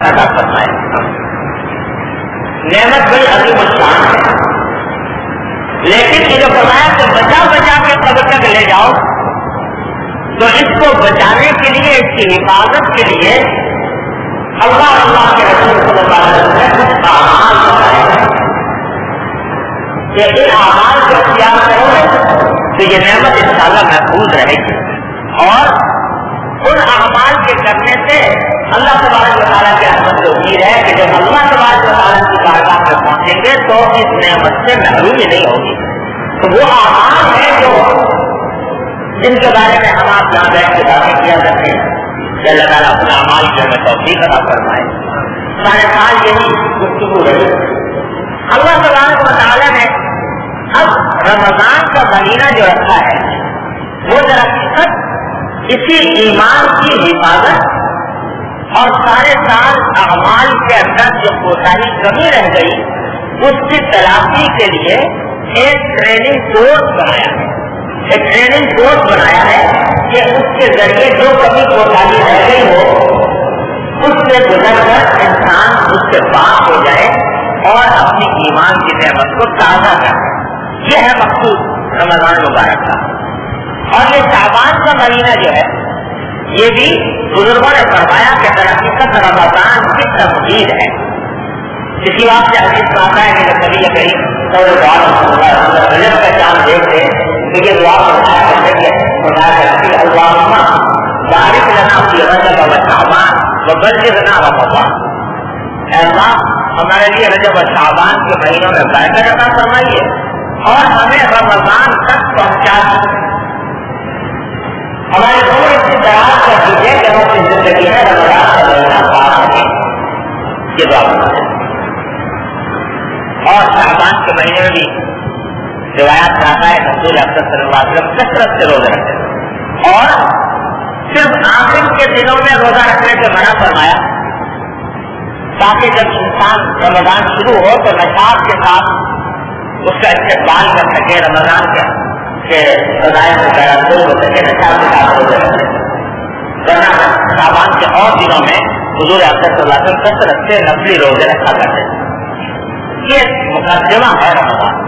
عطا فرمائے. نعمت بڑی عظیم الشان ہے، لیکن یہ جو فرمایا کہ بچا بچا کے قبر تک لے جاؤ، تو اس کو بچانے کے لیے، اس کی حفاظت کے لیے اللہ کے رسول صلی اللہ علیہ وسلم نے کچھ اعمال بتائے کہ ان اعمال کو اختیار کرو تو یہ نعمت انشاءاللہ محفوظ رہے گی. اور ان اعمال کے کرنے سے اللہ تبارک و تعالیٰ کی رحمت سے امید ہے کہ جب اللہ تبارک و تعالیٰ کی بارگاہ میں پہنچیں گے تو اس نعمت سے محرومی نہیں ہوگی. تو وہ اعمال ہیں جو جن کے بارے میں ہم آپ یہاں بیٹھ کے باتیں کیا کرتے ہیں کہ اللہ تعالیٰ اپنے اعمال کی ہمیں توفیق عطا فرمائے. سارے سال یہی گفتگو رہی. اللہ تبارک و تعالیٰ نے اب رمضان کا مہینہ جو رکھا ہے وہ درحقیقت اسی ایمان کی حفاظت اور سارے سال اعمال کے اندر جو کوتاہی کمی رہ گئی اس کی تلافی کے لیے ایک ٹریننگ کورس بنایا ہے. ایک ٹریننگ کورس بنایا ہے کہ اس کے ذریعے جو کمی کوتاہی رہ گئی ہو اس سے گزر کر انسان اس سے پاک ہو جائے اور اپنی ایمان کی نعمت کو تازہ کرے. یہ ہے مقصود رمضان مبارک کا. اور یہ شعبان کا مہینہ جو ہے یہ بھی بزرگوں نے فرمایا کہ درحقیقت رمضان کی تمہید ہے. اسی بات سے حدیث میں آتا ہے کہ نبی کریم صلی اللہ علیہ وسلم رجب کا چاند دیکھتے تو یہ دعا فرمایا کرتے کہ اللہم بارک لنا فی رجب و شعبان وبلغنا رمضان. اے اللہ ہمارے لیے رجب و شعبان کے مہینوں میں برکت عطا فرمائیے اور ہمیں رمضان تک پہنچا دیجیے. ہمارے عمر اتنی دراز کر دیجیے کہ ہم اپنی زندگی میں رمضان کا مہینہ پار کریں. یہ دعا فرمائیے. اور شعبان کے مہینے میں بھی روایات میں آتا ہے رسول اکرم صلی اللہ علیہ وسلم کثرت سے روزہ رکھتے اور صرف آخر کے دنوں میں روزہ رکھنے سے منع فرمایا تاکہ جب انسان رمضان شروع ہو تو نشاط کے ساتھ اس کا استقبال کر سکے، رمضان کے رضائے وغیرہ دور ہو سکے، نشاط کے ساتھ روزہ رکھ سکے. ورنہ شعبان کے اور دنوں میں حضور اکرم صلی اللہ علیہ وسلم کثرت سے نفلی روزے رکھا کرتے تھے. یہ مقدمہ ہے رمضان.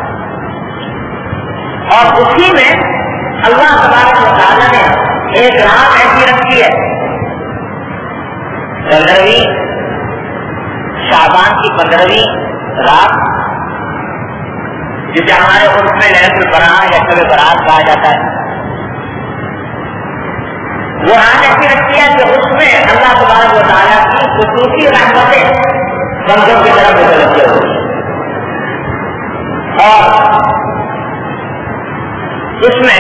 اور اسی میں اللہ تبارک و تعالیٰ نے ایک رات ایسی رکھی ہے 15ویں شعبان کی 15ویں رات جسے ہمارے اس میں لیلۃ البراء یا شب برات کہا جاتا ہے. وہ رات ایسی رکھی ہے کہ اس میں اللہ تبارک و تعالیٰ کی خصوصی رحمتیں بندوں کی طرف متوجہ ہوئی اور اس میں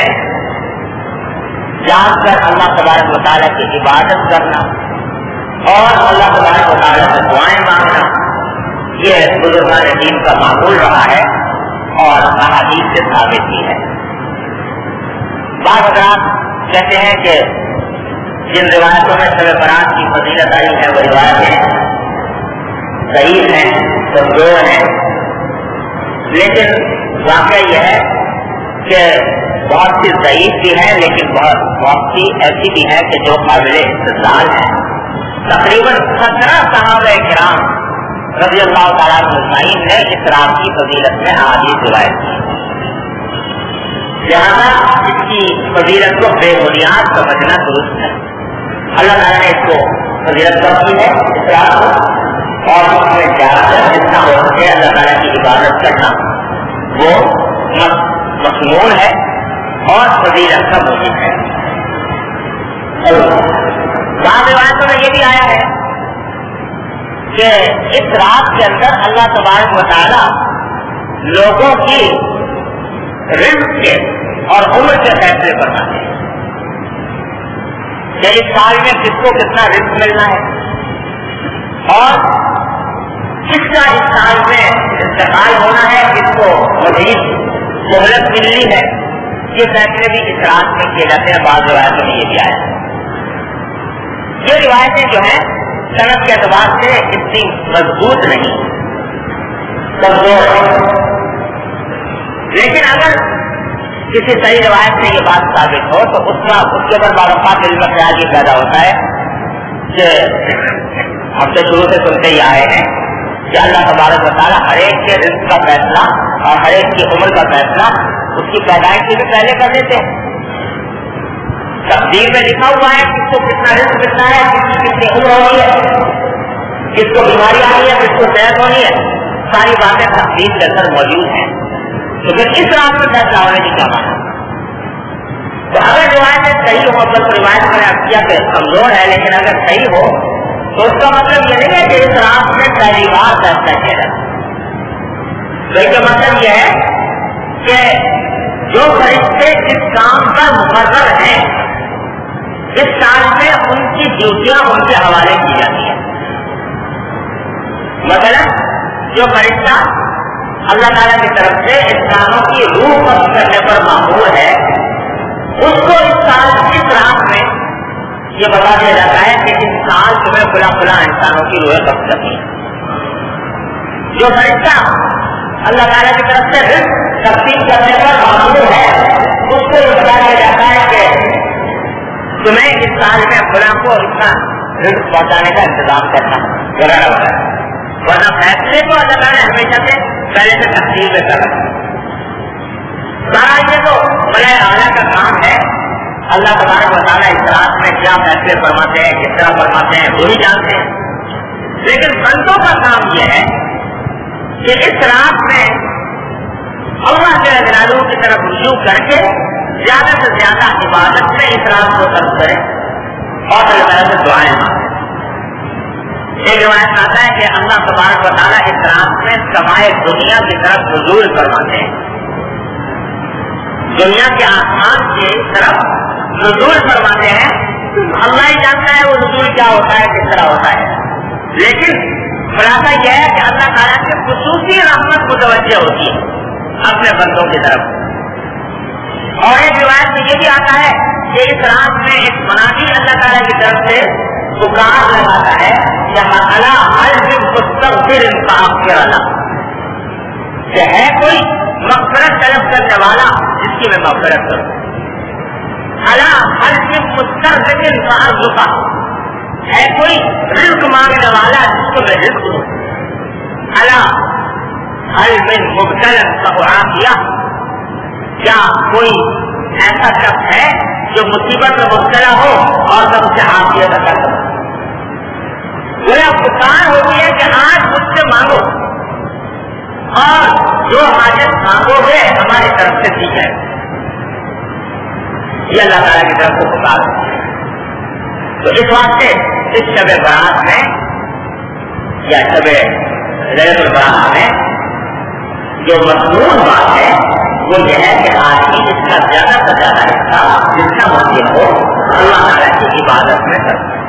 جان کر اللہ تبارک و تعالیٰ کی عبادت کرنا اور اللہ تبارک و تعالیٰ سے دعائیں مانگنا یہ بزرگان دین کا معمول رہا ہے اور احادیث سے ثابت بھی ہے. بعض حضرات کہتے ہیں کہ جن روایتوں میں شب برات کی فضیلت آئی ہے وہ روایتیں صحیح ہیں، کمزور ہیں، لیکن واقعہ یہ ہے کہ بہت سی ضعیف بھی ہے لیکن بہت سی ایسی بھی ہے کہ جو قابل استدلال ہے. تقریباً 17 صحابہ کرام رضی اللہ تعالیٰ عنہ نے اس رات کی فضیلت میں احادیث روایت کی. لہذا اس کی فضیلت کو بے بنیاد سمجھنا درست ہے. اللہ تعالیٰ نے اس کو فضیلت کی ہے اس رات کو اور اس میں زیادہ جتنا ہو سکے اللہ تعالیٰ کی عبادت کرنا وہ مضمون ہے اور فضیلت کا موجود ہے. بعض روایتوں میں یہ بھی آیا ہے کہ اس رات کے اندر اللہ تبارک و تعالیٰ لوگوں کی رزق کے اور عمر کے فیصلے فرماتے ہیں کہ اس سال میں کس کو کتنا رزق ملنا ہے اور کس کا اس سال میں انتقال ہونا ہے، کس کو مزید سہولت ملنی ہے. یہ فیصلے بھی اس رات میں کیے جاتے ہیں. بعض روایتوں میں یہ بھی آیا ہے. یہ روایتیں جو ہیں صنعت کے اعتبار سے اتنی مضبوط نہیں، کمزور ہے، لیکن اگر کسی صحیح روایت سے یہ بات ثابت ہو تو اس کے اوپر بعض اوقات علم خیال یہ پیدا ہوتا ہے کہ ہم تو شروع سے سنتے ہی آئے ہیں کہ اللہ تبارک و تعالیٰ ہر ایک کے رزق کا فیصلہ اور ہر ایک کی عمر کا فیصلہ اس کی پیدائش سے بھی پہلے کر دیتے ہیں. تقدیر میں لکھا ہوا ہے کس کو کتنا رزق ملنا ہے, کس کی کتنی عمر ہونی ہے, کس کو بیماری آنی ہے, کس کو صحت ہونی ہے, ساری باتیں تقدیر کے اندر موجود ہیں. تو پھر اس رات میں فیصلہ ہونے کی کیا بات ہے؟ تو اگر روایتیں صحیح ہو, اصل روایت میں نے کیا کہ کمزور ہے, لیکن اگر صحیح ہو تو اس کا مطلب یہ نہیں ہے کہ اس رات میں پہلی بار فیصلہ کیا جائے, بلکہ مطلب یہ ہے کہ جو فرشتے اس کام پر مقرر ہیں اس سال میں ان کی ڈیوٹیاں ان کے حوالے کی جاتی ہیں. مثلا جو فرشتہ اللہ تعالیٰ کی طرف سے انسانوں کی روح قبض کرنے پر مامور ہے اس کو اس سال اس رات میں یہ بتا دیا جاتا ہے کہ اس سال تمہیں کھلا کھلا انسانوں کی روحیں قبض کرنی ہے. جو فرشتہ اللہ تعالیٰ کی طرف سے رزق تقسیم کرنے پر مامور ہے اس کو یہ بتا دیا جاتا ہے کہ تمہیں اس سال میں کھلا کو اتنا رزق پہنچانے کا انتظام کرنا وغیرہ وغیرہ, ورنہ فیصلے کو اللہ تعالیٰ ہمیشہ سے پہلے سے تقسیم میں کر رہا ہے. سارا یہ تو بڑے اعلیٰ کا کام ہے. اللہ تبارک و تعالیٰ اس رات میں کیا فیصلے فرماتے ہیں, کس طرح فرماتے ہیں, وہی جانتے ہیں. لیکن بندوں کا کام یہ ہے کہ اس رات میں اللہ کے جلالہ کی طرف رجوع کر کے زیادہ سے زیادہ عبادت میں اس رات کو صرف کریں اور اللہ تعالیٰ سے دعائیں مانگیں. ایک روایت آتا ہے کہ اللہ تبارک و تعالیٰ اس رات میں سمائے دنیا کی طرف نزول فرماتے ہیں, دنیا کے آسمان کی طرف نزول فرماتے ہیں. اللہ ہی جانتا ہے وہ نزول کیا ہوتا ہے, کس طرح ہوتا ہے, لیکن خلاصہ یہ ہے کہ اللہ تعالیٰ کی خصوصی رحمت متوجہ ہوتی ہے اپنے بندوں کی طرف. اور ایک روایت میں یہ بھی آتا ہے کہ اس رات میں ایک منادی اللہ تعالیٰ کی طرف سے پکار لگاتا ہے کہ ہے کوئی مغفرت طلب کرنے والا جس کی میں مغفرت کروں, ہے کوئی رزق مانگنے والا جس کو میں رزق دوں, کیا کوئی ایسا شخص ہے جو مصیبت میں مبتلا ہو اور میں اسے عافیت عطا کروں. میرا پکار ہوتی ہے کہ آج مجھ سے مانگو اور جو حاجت مانگو گے ہماری طرف سے دی جائے. یہ اللہ تعالیٰ کی طرف سے پکار ہوتی ہے. تو اس واسطے اس شب برات میں یا شب لیلۃ البراء میں جو مضمون بات ہے وہ یہ ہے کہ آدمی اس کا زیادہ سے زیادہ حصہ جس کا ممکن ہو اللہ تعالیٰ کی عبادت میں کرتا ہے.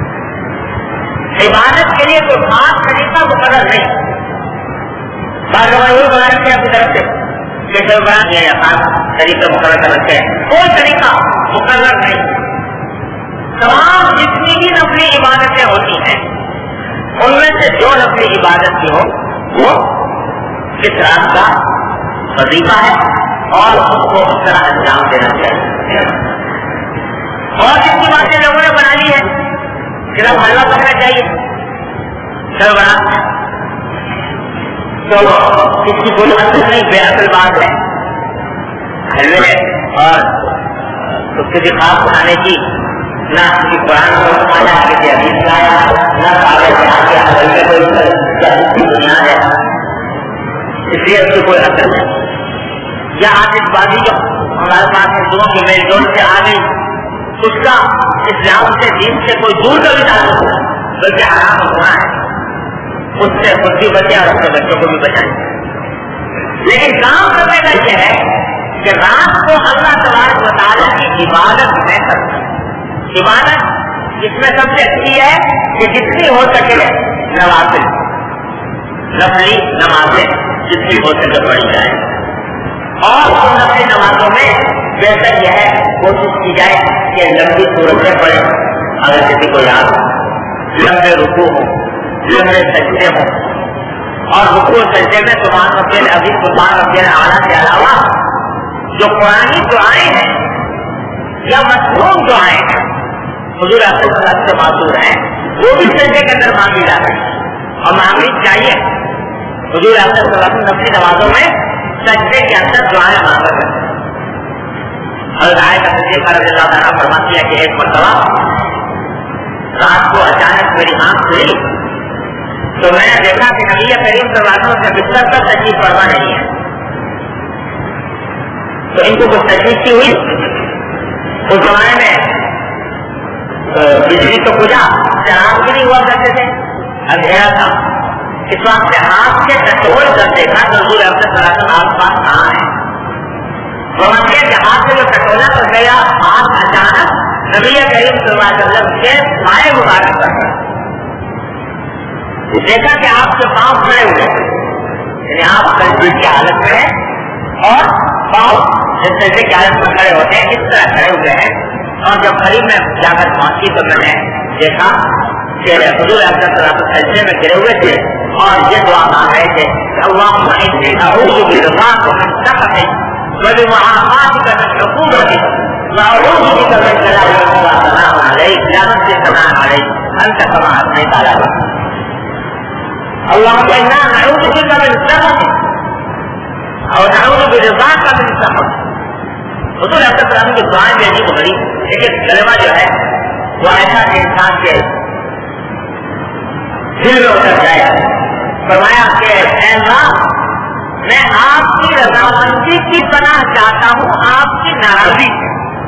عبادت کے لیے کوئی خاص طریقہ مقرر نہیں. باغبانی بنا رکھے اپنی طرف سے یا خاص طریقہ مقرر کر رکھے ہیں, کوئی طریقہ مقرر نہیں. تمام جتنی بھی نفلی عبادتیں ہوتی ہیں ان میں سے جو نفلی عبادت کی ہو وہ کس رات کا وظیفہ ہے اور اس کو اس طرح انجام دینا چاہیے. اور جس کی باتیں لوگوں نے بنا لی ہے کہ اب حلوہ پکنا چاہیے چل بنا, تو اس کی کوئی اصل نہیں, بے اصل بات ہے. حلوے اور اس کے بھی خاص بنانے کی نہ کسی قرآن کو سمجھا, کسی حدیث کا آیا, نہ کاغذ بنا کے حلوے کو بنیاد ہے, اس لیے اس کی کوئی اثر نہیں. یا آتش بازی جو ہمارے پاس ہندوؤں کی میل جول سے آ گئی اس کا اسلام سے دین سے کوئی دور کا بھی تعلق نہیں, بلکہ حرام ہونا ہے. اس سے خود بھی بچے اور اپنے بچوں کو بھی بچائیں. لیکن کام کرنے کا یہ ہے کہ رات کو اللہ تبارک و تعالیٰ کی عبادت میں کرنا. عبادت اس میں سب سے اچھی ہے کہ جتنی ہو سکے نوافل نفلی نمازیں جتنی ہو سکے پڑھی جائے, اور ان نفلی نمازوں میں بہتر یہ ہے کوشش کی جائے کہ لمبی صورتیں پڑھیں. اگر کسی کو یاد ہو, لمبے رکوع ہوں, لمبے سجدے ہوں, اور رکوع سجدے میں سبحان ربی العظیم سبحان ربی الاعلیٰ کے علاوہ جو قرآنی دعائیں ہیں یا مفہوم دعائیں ہیں حضور صلی اللہ علیہ وسلم سے معصور ہیں वो भी सजदे के अंदर मांगी जा सकती है और मांगनी चाहिए। हुजूर अक़रम सल्लल्लाहु अलैहि वसल्लम अपनी नमाजों में सजदे के अंदर दुआएं मांगा करते हैं। हज़रत आयशा सिद्दीक़ा रज़ियल्लाहु अन्हा फरमाती है कि एक मरतबा रात को अचानक मेरी आंख खुली तो मैंने देखा कि नबी करीम सल्लल्लाहु अलैहि वसल्लम बिस्तर पर तशरीफ फरमा नहीं है। तो इनको कुछ तशरीफ की हुई। उस जमाने में बिजली तो बुझा, चराग भी नहीं हुआ करते थे, अंधेरा था। इस वक्त से हाथ से टटोल कर देखा तो हुजूर अक़रम सल्लल्लाहु अलैहि वसल्लम आस-पास कहाँ है। फरमाते हैं कि हाथ से जो टटोला तो गया हाथ अचानक नबी करीम सल्लल्लाहु अलैहि वसल्लम के पाए मुबारक पर देखा कि आपके पांव खड़े हुए, यानी आप तस्बीह की हालत में है और पांव जैसे की हालत में खड़े होते हैं इस तरह खड़े हुए हैं। और जब करीब में जाकर पहुंची तो मैंने देखा कि हुजूर अक़रम सल्लल्लाहु अलैहि वसल्लम सजदे में गिरे हुए थे और ये दुआ मांग रहे थे अल्लाहुम्मा इन्नी अऊज़ु बिरिज़ाका मिन सख़तिक व बिमुआफ़ातिका मिन उक़ूबतिक व अऊज़ु बिका मिन जलालिक व सनाअ अलैक ला नहसी सनाअ अलैक अंत कमा अथनैत अला नफ़्सिक। अल्लाहुम्मा इन्ना नऊज़ु बिका मिन सख़तिक और नऊज़ु बिरिज़ाका मिन सख़तिक। हुजूर अक़रम सल्लल्लाहु अलैहि वसल्लम की दुआएं भी अजीब बड़ी। लेकिन कलमा जो है वो ऐसा इंसान के दिल में उतर जाए। फरमाया कि अल्लाह मैं आपकी रज़ामंदी की पनाह चाहता हूँ आपकी नाराजगी से।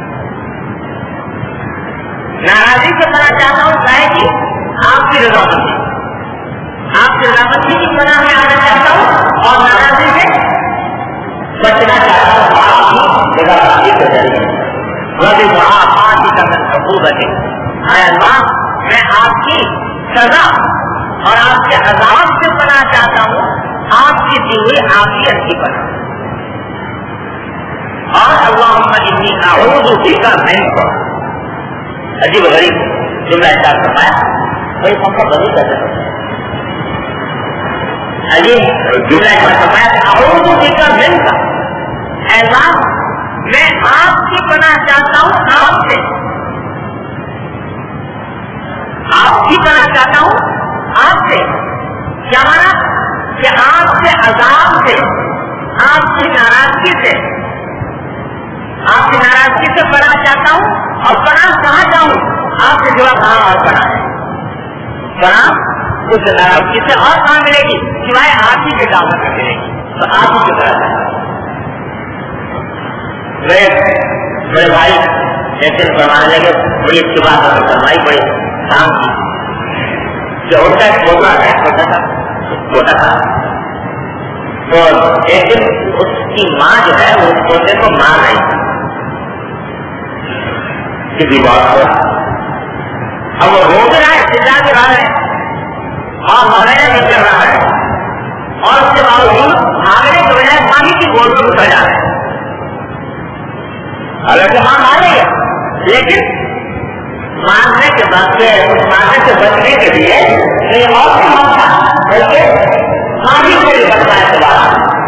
नाराजगी से पनाह चाहता हूँ चाहे कि आपकी रज़ामंदी, आपकी रज़ामंदी की पनाह में आना चाहता हूँ और नाराजगी से बचना चाहता हूँ आपकी रज़ामंदी के जरिए। अल्लाह मैं आपकी सजा और आपके अज़ाब से पनाह चाहता हूँ आपकी दी हुई आफियत की पनाह। और अल्लाहुम्मा इन्नी अऊज़ु बिका मिनक। अजीब गरीब जुमला इरशाद फरमाया, कोई सबका बनी कर सकता है। अजीब जुमला इरशाद फरमाया अऊज़ु बिका मिनक। अल्लाह मैं आपकी पनाह चाहता हूँ आपसे, आपकी पनाह चाहता हूँ आपसे। क्या माना कि आपसे अज़ाब से, आपकी नाराजगी से, आपकी नाराजगी से पनाह चाहता हूँ। और पनाह कहाँ जाऊँ आपसे जुड़ा कहाँ और पनाह है। पनाह उस नाराजगी से और कहाँ मिलेगी सिवाय आप ही के दामन में मिलेगी। तो आप ही की तरह मेरे बड़े भाई एक दिन फरमाने लगे, बड़ी अच्छी बात फरमाई, बड़ी काम की कि उनका एक पोता है, छोटा था। तो एक दिन उसकी माँ जो है वो उस पोते को मार रही थी किसी बात को। अब वो रो भी रहा है, चिल्ला भी रहा है और मरने नहीं कर रहा है और उसके बावजूद भागने की बजाय माँ ही की गोद में उतर जा रहा है। हालांकि मां मार रही है लेकिन मारने के बाद उस मारने से बचने के लिए नहीं और था बल्कि मां ही को बचना है। दोबारा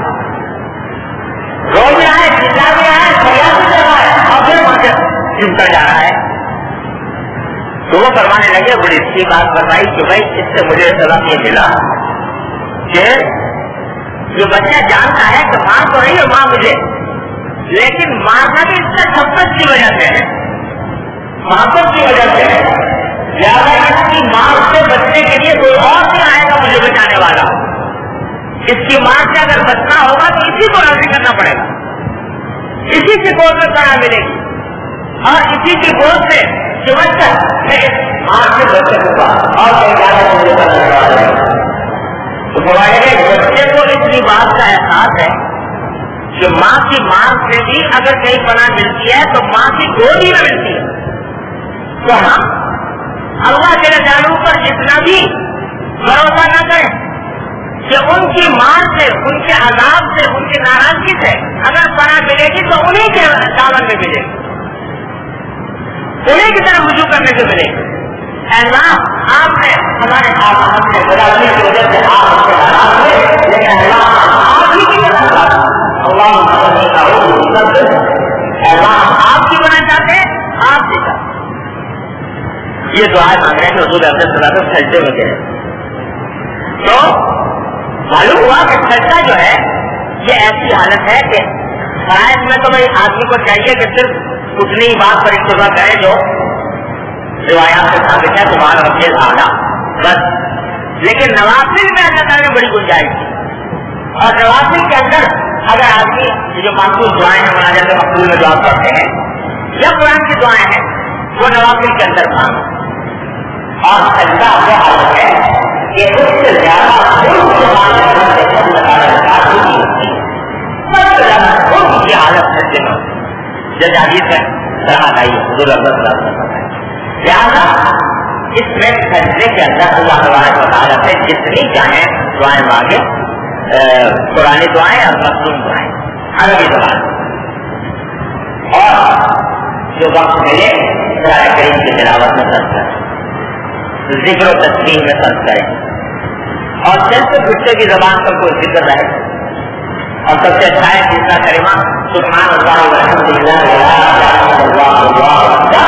रो भी रहा है, चिल्ला भी रहा है, फरियाद भी कर रहा है और फिर वहां से चिमटा जा रहा है। तो वो करवाने लगे, बड़ी अच्छी बात बताई कि भाई इससे मुझे सबक ये मिला कि ये बच्चा जानता है कि मां तो नहीं है मां मुझे, लेकिन मारना भी इसका शब्द की वजह से है, मातम की वजह से है। ज्यादा इसकी मार से बचने के लिए कोई और नहीं आएगा मुझे बचाने वाला। इसकी मार से अगर बचना होगा तो इसी को राजी करना पड़ेगा, इसी की गोद में पनाह मिलेगी और इसी की गोद से चिमट कर मैं इस मार से बच सकूंगा और मुझे करने वाला है। तो बच्चे को इतनी बात का एहसास है कि माँ की मार से भी अगर कहीं पनाह मिलती है तो माँ की गोद ही में मिलती है। तो हम अल्लाह के जानू पर जितना भी भरोसा न करें कि उनकी मार से, उनके अज़ाब से, उनकी नाराजगी से अगर पनाह मिलेगी तो उन्हीं के दामन में मिलेगी, उन्हीं की तरफ रुजू करने से मिलेगी। अल्लाह आपने हमारे आपने बराबरी की वजह से आप हमसे नाराज हुए, लेकिन अल्लाह आप ही की तरफ अल्लाह आपकी बना चाहते हैं, आप की तरफ ये दुआ मांग रहे हैं। رسول اکرم صلی اللہ علیہ وسلم سجدے میں گرے. تو معلوم ہوا کہ سجدہ جو ہے یہ ایسی حالت ہے کہ فرائض میں تو بھائی آدمی کو چاہیے کہ صرف اتنی بات پر اکتفا کرے جو روایات سے ثابت ہے سبحان ربی الاعلیٰ بس. لیکن نوافل میں اللہ تعالیٰ نے بڑی گنجائش کی, اور نوافل کے اندر اگر آدمی جو مخصوص دعائیں ہیں مناجات مقبول میں دعا کرتے ہیں یا قرآن کی دعائیں ہیں وہ نوافل کے اندر مانگو. اور سجدہ وہ حالت ہے کہ اس سے زیادہ کی حالت سجدے میں جب حدیث میں صلاحت آئی ہے حضور اکرم صلی اللہ علیہ وسلم. لہٰذا اس میں سجدے کے اندر اللہ تبارک و تعالیٰ سے جتنی چاہیں دعائیں مانگے, قرآنی دعائیں اور مخصوص دعائیں عربی زبان, اور جو وقت ملے قرآن کریم کی تلاوت میں صرف کریں, ذکر و تسبیح میں صرف کریں, اور چلتے پھرتے کی زبان پر کوئی ذکر رہے. اور سب سے اچھا ہے تیسرا کلمہ سبحان اللہ والحمد للہ ولا الہ الا اللہ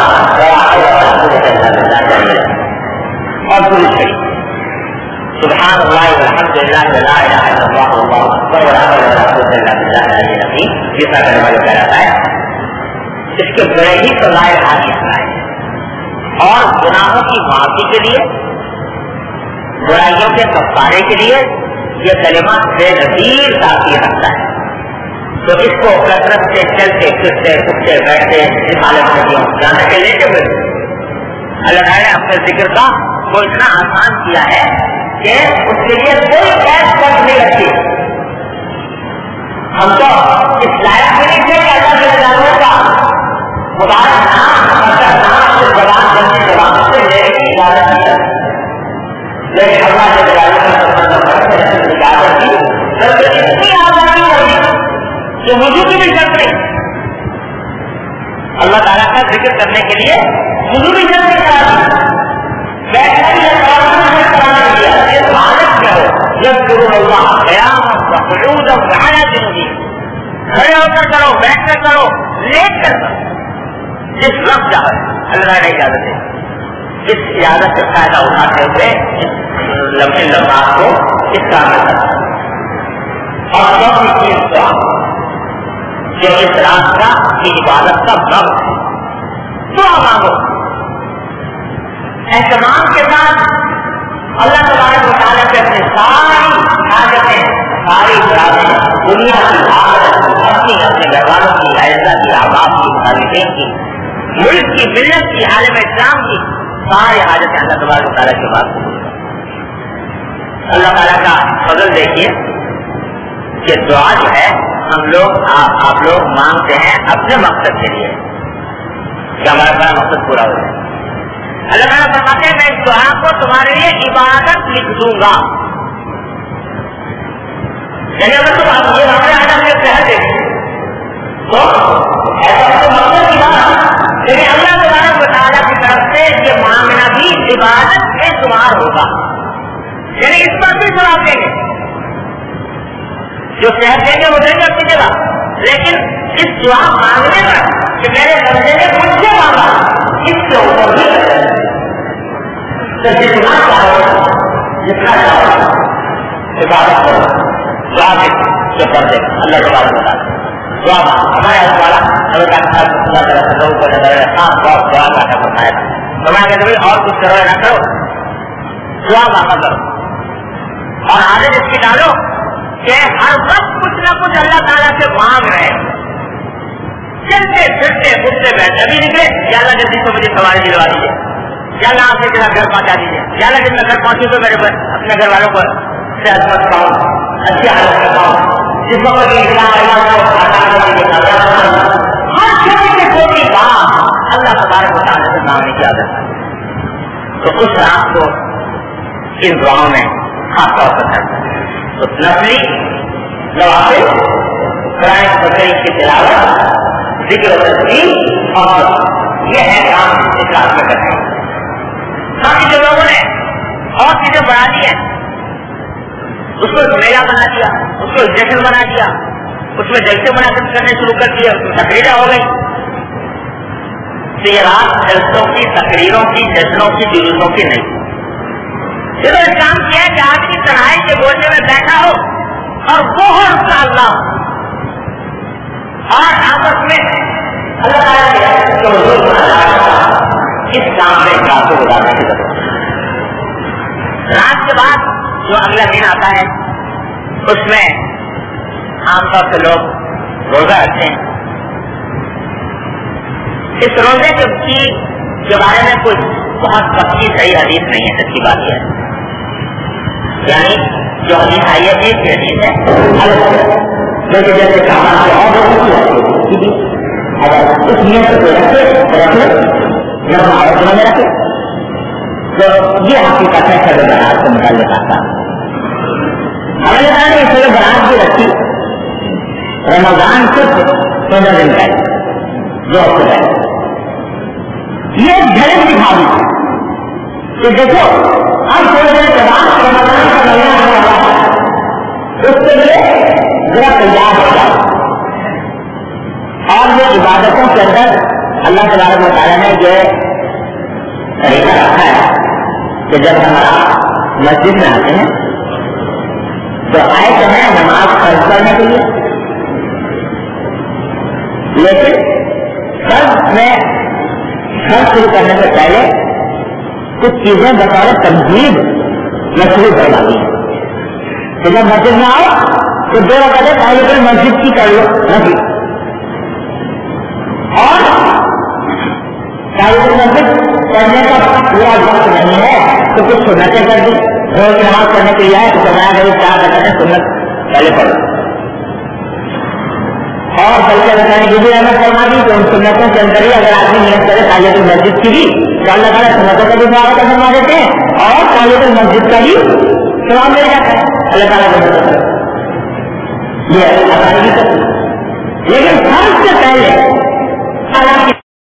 اور پوری چھڑی سبحان اللہ والحمد للہ ولا الہ الا اللہ واللہ اکبر ولا حول ولا قوت الا باللہ العلی العظیم. تیسرا کلمہ جو کہلاتا ہے اس کے بڑے ہی فضائل حاصل ہیں, اور گناہوں کی معافی کے لیے, برائیوں کے کفارے کے لیے یہ کلمہ بے نظیر تاثیر رکھتا ہے. تو اس کو کثرت سے چلتے پھرتے اٹھتے بیٹھتے اس حالت میں جانے کے لیے اللہ تعالیٰ نے اپنے ذکر کا کو اتنا آسان کیا ہے کہ اس کے لیے کوئی ایس پر نہیں رکھی. ہم تو اس لائق بھی نہیں تھے کہ اللہ کے جانوروں کا مبارک نام زبان جلدی زبان سے لینے کی اجازت نہیں ہے, لیکن اللہ کے اجازت کی اتنی آزادی ہوگی کہ وضو کی بھی شرط نہیں. اللہ تعالیٰ کا ذکر کرنے کے لیے وضو بھی شرط نہیں کرا دی, بیٹھنے کے لیے کرانا دیا. اس حالت میں ہو جب ضرور اللہ قیام وقعود وعلا جنوبی کھڑے ہو کر کرو, بیٹھ کر کرو, لیٹ کر کرو, جس وقت چاہے اللہ نے اجازت ہے. اس اجازت سے فائدہ اٹھاتے ہوئے لمبے لمحات کو اس کام میں کرتا. اور چوتھی چیز دعا جو اس راستہ کی عبادت کا مقصد ہے, دعا مانگو اہتمام کے ساتھ. اللہ تبارک و تعالیٰ سے اپنی ساری حاجتیں, ساری مرادیں, دنیا کی آخرت کی, اپنی اپنے گھر والوں کی, عزت کی, احباب کی, والدین کی, ملک کی, ملت کی, عالم اسلام کی ساری حاجتیں اللہ تبارک و تعالیٰ کے بعد قبول کریں. اللہ تعالیٰ کا فضل دیکھیے کہ دعا جو ہے ہم لوگ آپ لوگ مانگتے ہیں اپنے مقصد کے لیے کہ ہمارا بڑا مقصد پورا ہو جائے. اللہ تعالیٰ فرماتے ہیں میں اس دعا کو تمہارے لیے عبادت لکھ دوں گا. یعنی اگر تم آپ یہ ہمارے آدم میں کہہ دیں تو ایسا تو مقصد کی بات, لیکن اللہ تبارک و تعالیٰ کی طرف سے یہ مانگنا بھی عبادت میں شمار ہوگا. یعنی اس پر بھی جواب دیں گے, جو صحت دیں گے وہ دیں گے اپنی جگہ, لیکن اس دعا مانگنے پر کہ میرے بندے نے مجھ سے مانگا اس کے اوپر بھی جتنا چاہو جتنا چاہو عبادت کرو, دعا کے پردے اللہ تبارک و تعالیٰ دعا ہمارے والا دعا کا فرمایا تھا. فرمایا کہ اور کچھ کرو نہ کرو, دعا مانگا کرو, اور عادت اس کی ڈالو کہ ہر وقت کچھ نہ کچھ اللہ تعالیٰ سے مانگ رہے ہیں. چلتے پھرتے اٹھتے بیٹھتے ابھی نکلے یا اللہ جلدی سے مجھے سواری دلوا دیجیے, یا اللہ آپ سے میرا گھر پہنچا دیجیے, یا اللہ جب میں گھر پہنچوں تو میرے اپنے گھر والوں کو صحت مند پاؤں, اچھی حالت میں پاؤں, جس وقت ہر چھوٹی سے چھوٹی بات اللہ تبارک و تعالیٰ سے مانگنے کی عادت ہے. تو اس رات کو ان دعاؤں میں خاص طور پر کرتا ہے. تو نفلی نوافل, قرآن مجید کی تلاوت, ذکر و تسبیح اور یہ ہے کام اس رات میں کرتے ہیں. باقی جو لوگوں نے اور چیزیں بڑھا دی ہیں, اس کو میلہ بنا دیا, اس کو جشن بنا دیا, اس میں جلسے منعقد کرنے شروع کر دیے, اس میں تقریریں ہو گئی, تو یہ رات جلسوں کی، تقریروں کی، جشنوں کی، جلوسوں کی نہیں. یہ تو کام کیا ہے کہ آدمی تنہائی کے گوشے میں بیٹھا ہو اور بہت سا اللہ اور آپس میں اللہ تعالیٰ اس کام میں رات کو گزارنے کی ضرورت ہے. رات کے بعد جو اگلا دن آتا ہے اس میں عام طور سے لوگ روزہ رکھتے ہیں. اس روزے کے بارے میں کچھ بہت پکی صحیح حدیث نہیں ہے. سچی بات یہ ہے، یعنی جو حدیث آئی ہے ایک ہی حدیث ہے، لیکن جیسے کہا اگر اس نیت کو رکھے میں رکھے تو یہ حقیقت ہے شب برات سے متعلق آتا ہے. ہمیں لگا نے شب برات بھی رکھی رمضان صرف 15 دن کا جو ہفتے کا یہ ایک جھلک دکھا دی کہ دیکھو اب تھوڑے دن کے بعد رمضان کا مہینہ آنے والا ہے، اس کے لیے ذرا تیار ہو جائے. اور یہ عبادتوں کے اندر اللہ تبارک و تعالیٰ نے یہ طریقہ رکھا ہے کہ جب ہمارا مسجد میں آتے ہیں تو آئے تو ہیں نماز فرض کرنے کے لیے، لیکن فرض میں فرض شروع کرنے سے پہلے کچھ چیزیں بطور تمہید مشروع کرواتی ہیں. تو جب مسجد میں آؤ تو 2 رکعتیں پہلے پھر مسجد کی کر لو نہیں، اور مسجد پڑھنے کا پورا وقت نہیں ہے تو کچھ سنتیں کر دی. روز کی نماز پڑھنے کے لیے آئے تو سمایا گئی 4 رکعتیں سنت پہلے پڑھو، اور بلکہ اللہ نے یہ بھی احمد فرما دی کہ ان سنتوں کے اندر ہی اگر آدمی نیت کرے تاجت المسجد کی بھی تو اللہ تعالیٰ سنتوں کا بھی معاوضہ فرما دیتے ہیں اور تاجت المسجد کا بھی ثواب مل جاتا ہے اللہ تعالیٰ کو. یہ آسانی کی. لیکن فرض سے پہلے